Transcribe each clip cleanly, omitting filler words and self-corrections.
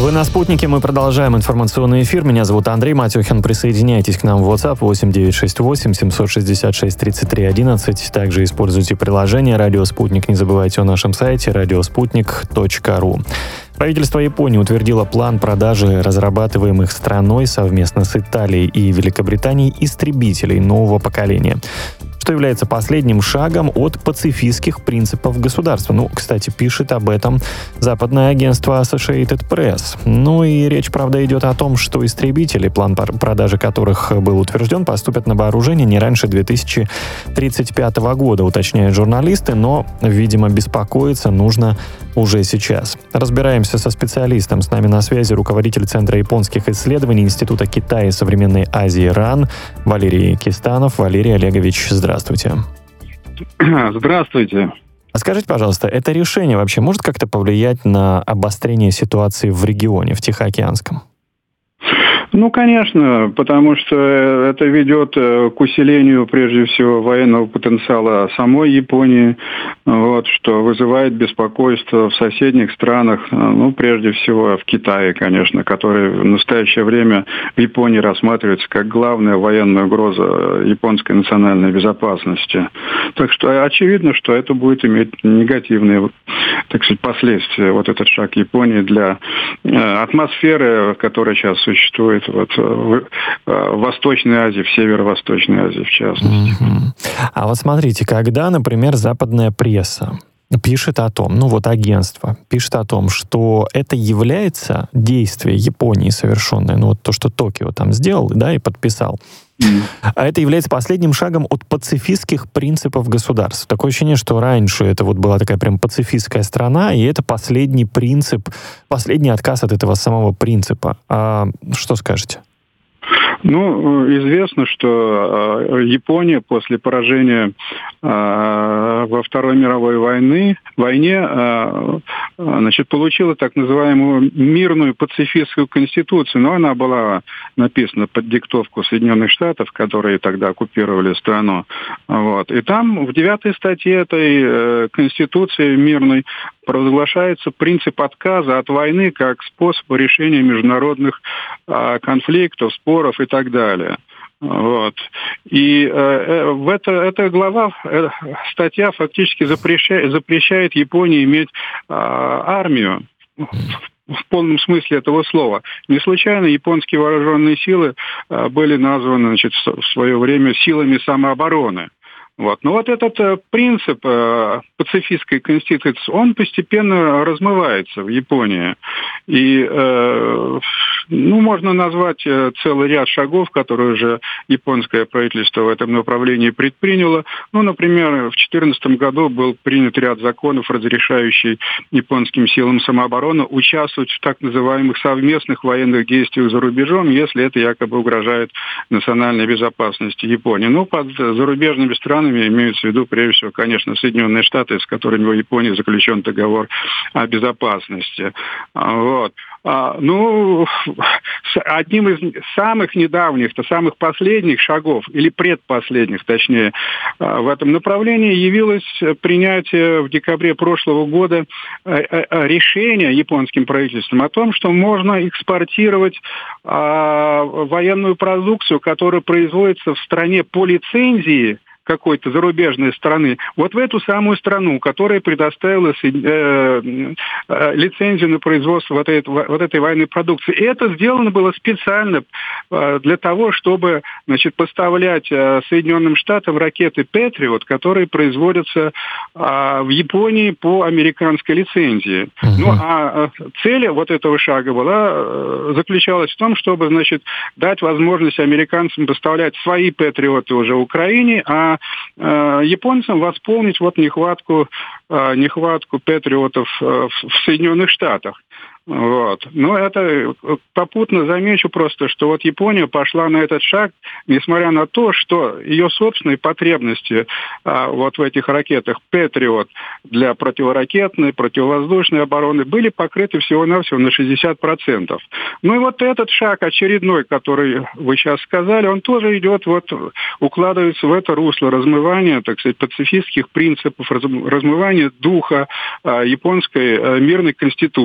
Вы на «Спутнике», мы продолжаем информационный эфир. Меня зовут Андрей Матюхин. Присоединяйтесь к нам в WhatsApp 8968 766 33 11. Также используйте приложение «Радио Спутник». Не забывайте о нашем сайте radiosputnik.ru. Правительство Японии утвердило план продажи разрабатываемых страной совместно с Италией и Великобританией истребителей нового поколения, что является последним шагом от пацифистских принципов государства. Кстати, пишет об этом западное агентство Associated Press. И речь, правда, идет о том, что истребители, план продажи которых был утвержден, поступят на вооружение не раньше 2035 года, уточняют журналисты, но, видимо, беспокоиться нужно уже сейчас. Разбираемся со специалистом. С нами на связи руководитель Центра японских исследований Института Китая и современной Азии РАН Валерий Кистанов. Валерий Олегович, здравствуйте. Здравствуйте. А скажите, пожалуйста, это решение вообще может как-то повлиять на обострение ситуации в регионе, в Тихоокеанском? Конечно, потому что это ведет к усилению, прежде всего, военного потенциала самой Японии, что вызывает беспокойство в соседних странах, прежде всего в Китае, конечно, который в настоящее время в Японии рассматривается как главная военная угроза японской национальной безопасности. Так что очевидно, что это будет иметь негативные, последствия, этот шаг Японии для атмосферы, которая сейчас существует в Восточной Азии, в Северо-Восточной Азии, в частности. А смотрите, когда, например, западная пресса пишет о том, агентство пишет о том, что это является действие Японии совершенное, то, что Токио там сделал, и подписал, а это является последним шагом от пацифистских принципов государств. Такое ощущение, что раньше это была такая прям пацифистская страна, и это последний принцип, последний отказ от этого самого принципа. Что скажете? Известно, что Япония после поражения во Второй мировой войне получила так называемую мирную пацифистскую конституцию, но она была написана под диктовку Соединенных Штатов, которые тогда оккупировали страну. И там в 9-й статье этой конституции мирной провозглашается принцип отказа от войны как способ решения международных конфликтов, споров и так далее. И эта глава, статья фактически запрещает Японии иметь армию в полном смысле этого слова. Не случайно японские вооруженные силы были названы в свое время силами самообороны. Этот принцип пацифистской конституции, он постепенно размывается в Японии. И можно назвать целый ряд шагов, которые уже японское правительство в этом направлении предприняло. Например, в 2014 году был принят ряд законов, разрешающий японским силам самообороны участвовать в так называемых совместных военных действиях за рубежом, если это якобы угрожает национальной безопасности Японии. Под зарубежными странами имеются в виду, прежде всего, конечно, Соединенные Штаты, с которыми в Японии заключен договор о безопасности. Одним из самых недавних, самых последних шагов, или предпоследних, точнее, в этом направлении явилось принятие в декабре прошлого года решения японским правительством о том, что можно экспортировать военную продукцию, которая производится в стране по лицензии какой-то зарубежной страны, в эту самую страну, которая предоставила лицензию на производство этой военной продукции. И это сделано было специально для того, чтобы, поставлять Соединенным Штатам ракеты «Патриот», которые производятся в Японии по американской лицензии. Цель этого шага заключалась в том, чтобы, дать возможность американцам поставлять свои «Патриоты» уже Украине, а японцам восполнить нехватку патриотов в Соединенных Штатах. Но это попутно замечу просто, что Япония пошла на этот шаг, несмотря на то, что ее собственные потребности в этих ракетах «Патриот» для противоракетной, противовоздушной обороны были покрыты всего-навсего на 60%. Этот шаг очередной, который вы сейчас сказали, он тоже идет, укладывается в это русло размывания, пацифистских принципов, размывания духа японской мирной конституции.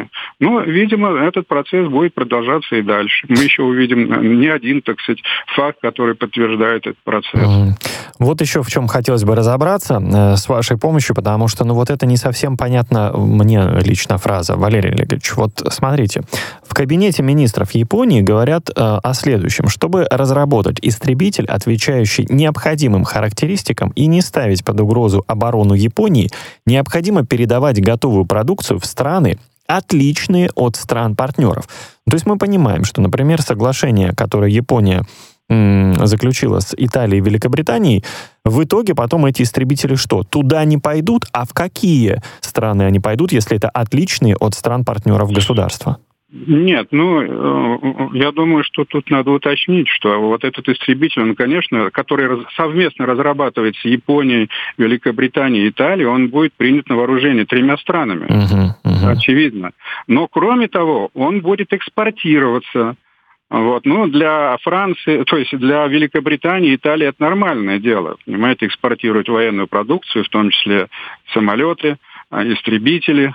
Японии. Но, видимо, этот процесс будет продолжаться и дальше. Мы еще увидим не один, так сказать, факт, который подтверждает этот процесс. Вот еще в чем хотелось бы разобраться с вашей помощью, потому что, вот это не совсем понятно мне лично фраза. Валерий Олегович, вот смотрите, в кабинете министров Японии говорят о следующем. Чтобы разработать истребитель, отвечающий необходимым характеристикам и не ставить под угрозу оборону Японии, необходимо передавать готовую продукцию в страны, отличные от стран-партнеров. То есть мы понимаем, что, например, соглашение, которое Япония заключила с Италией и Великобританией, в итоге потом эти истребители что? Туда не пойдут? А в какие страны они пойдут, если это отличные от стран-партнеров государства? Нет, я думаю, что тут надо уточнить, что вот этот истребитель, он, конечно, который совместно разрабатывается Японией, Великобританией и Италией, он будет принят на вооружение 3 странами, очевидно. Но, кроме того, он будет экспортироваться. Для Франции, то есть для Великобритании и Италии это нормальное дело, понимаете, экспортировать военную продукцию, в том числе самолеты, истребители,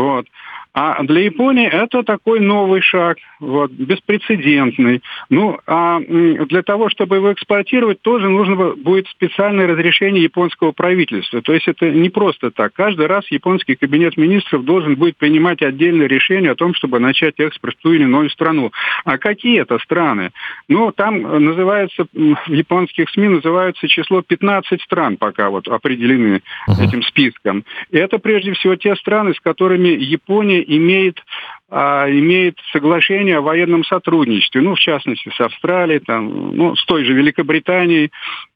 А для Японии это такой новый шаг, беспрецедентный. А для того, чтобы его экспортировать, тоже нужно будет специальное разрешение японского правительства. То есть это не просто так. Каждый раз японский кабинет министров должен будет принимать отдельное решение о том, чтобы начать экспорт в ту или иную страну. А какие это страны? Там называется, в японских СМИ называется число 15 стран пока определены этим списком. И это прежде всего те страны, с которыми Япония имеет соглашение о военном сотрудничестве, в частности, с Австралией, с той же Великобританией,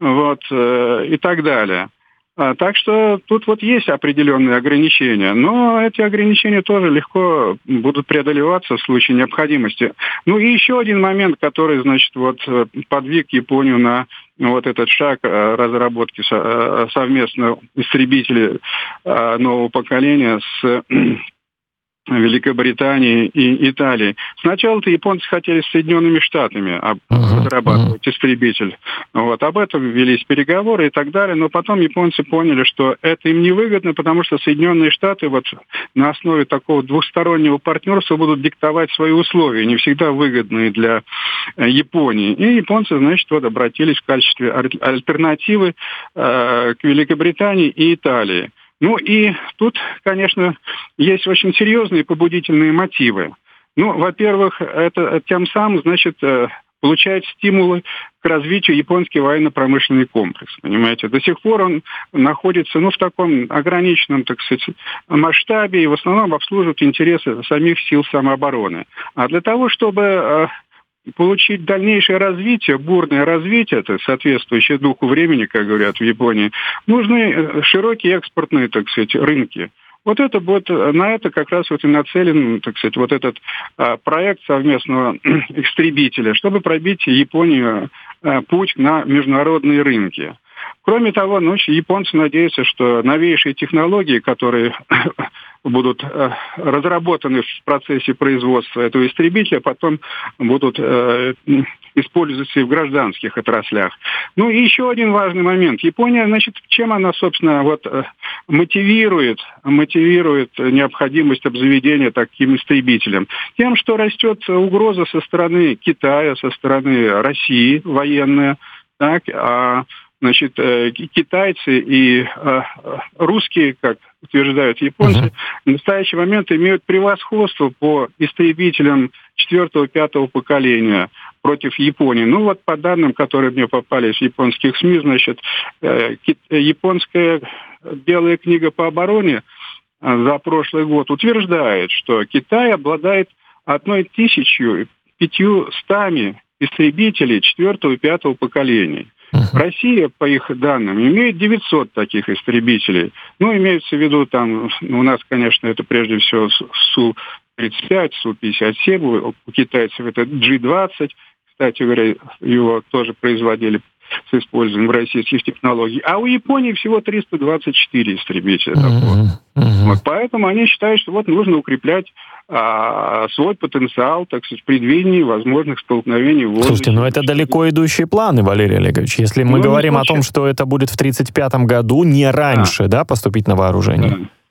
и так далее. Так что тут есть определенные ограничения, но эти ограничения тоже легко будут преодолеваться в случае необходимости. И еще один момент, который, подвиг Японию на этот шаг разработки совместно истребителей нового поколения с Великобритании и Италии. Сначала-то японцы хотели с Соединенными Штатами разрабатывать истребитель. Об этом велись переговоры и так далее, но потом японцы поняли, что это им невыгодно, потому что Соединенные Штаты на основе такого двустороннего партнерства будут диктовать свои условия, не всегда выгодные для Японии. И японцы, обратились в качестве альтернативы к Великобритании и Италии. И тут, конечно, есть очень серьезные побудительные мотивы. Во-первых, это тем самым, получает стимулы к развитию японский военно-промышленный комплекс. Понимаете, до сих пор он находится, в таком ограниченном, масштабе и в основном обслуживает интересы самих сил самообороны. А для того, чтобы получить дальнейшее развитие, бурное развитие, это соответствующее духу времени, как говорят в Японии, нужны широкие экспортные, рынки. На это как раз и нацелен, этот проект совместного истребителя, чтобы пробить Японию путь на международные рынки. Кроме того, японцы надеются, что новейшие технологии, которые будут разработаны в процессе производства этого истребителя, потом будут использоваться и в гражданских отраслях. И еще один важный момент. Япония, чем она, собственно, мотивирует необходимость обзаведения таким истребителем? Тем, что растет угроза со стороны Китая, со стороны России военная, китайцы и русские, как утверждают японцы, в настоящий момент имеют превосходство по истребителям 4-5 поколения против Японии. По данным, которые мне попались в японских СМИ, японская белая книга по обороне за прошлый год утверждает, что Китай обладает 1500 истребителей 4-5 поколения. Россия, по их данным, имеет 900 таких истребителей. Имеется в виду, у нас, конечно, это прежде всего Су-35, Су-57, у китайцев это G-20. Кстати говоря, его тоже производили с использованием российских технологий. А у Японии всего 324 истребителя. Поэтому они считают, что нужно укреплять свой потенциал, в предвидении возможных столкновений в воздухе. Слушайте, это далеко идущие планы, Валерий Олегович. Если мы говорим о том, что это будет в 1935 году, не раньше, поступить на вооружение.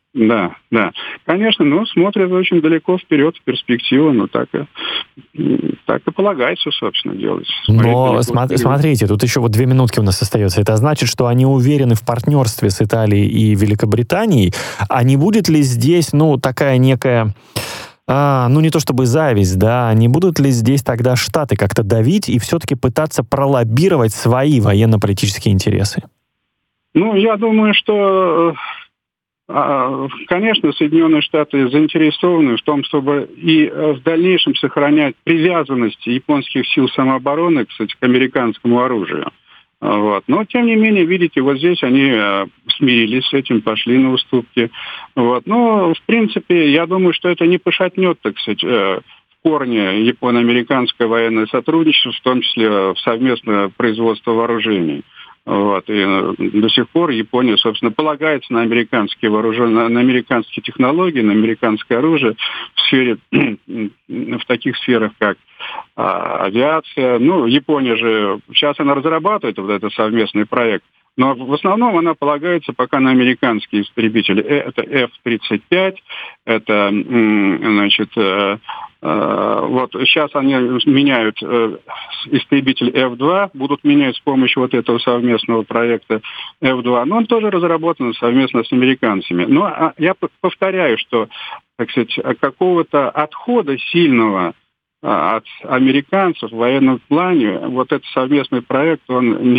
Да, да. Конечно, но смотрят очень далеко вперед, в перспективу, но так и полагается, собственно, делать. Но смотрите, тут еще вот 2 минутки у нас остается. Это значит, что они уверены в партнерстве с Италией и Великобританией. А не будет ли здесь, такая некая... не то чтобы зависть, да, не будут ли здесь тогда Штаты как-то давить и все-таки пытаться пролоббировать свои военно-политические интересы? Я думаю, что, конечно, Соединенные Штаты заинтересованы в том, чтобы и в дальнейшем сохранять привязанность японских сил самообороны, кстати, к американскому оружию. Но, тем не менее, видите, вот здесь они смирились с этим, пошли на уступки. Но, в принципе, я думаю, что это не пошатнет, так сказать, в корне японо-американское военное сотрудничество, в том числе в совместное производство вооружений. И до сих пор Япония, собственно, полагается на американские вооружения, на американские технологии, на американское оружие в таких сферах, как авиация. Япония же, сейчас она разрабатывает вот этот совместный проект, но в основном она полагается пока на американские истребители. Это F-35, это, сейчас они меняют истребитель F-2, будут менять с помощью вот этого совместного проекта F-2, но он тоже разработан совместно с американцами. Но я повторяю, что, так сказать, какого-то отхода сильного от американцев в военном плане вот этот совместный проект, он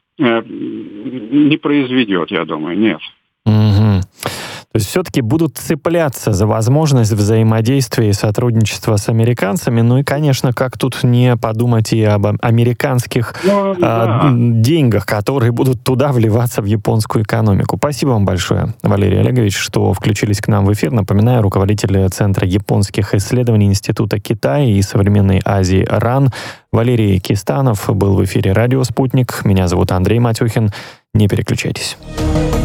не произведет, я думаю, нет. Угу. То есть все-таки будут цепляться за возможность взаимодействия и сотрудничества с американцами. И, конечно, как тут не подумать и об американских деньгах, которые будут туда вливаться в японскую экономику. Спасибо вам большое, Валерий Олегович, что включились к нам в эфир. Напоминаю, руководитель Центра японских исследований Института Китая и современной Азии РАН Валерий Кистанов был в эфире «Радио Спутник». Меня зовут Андрей Матюхин. Не переключайтесь.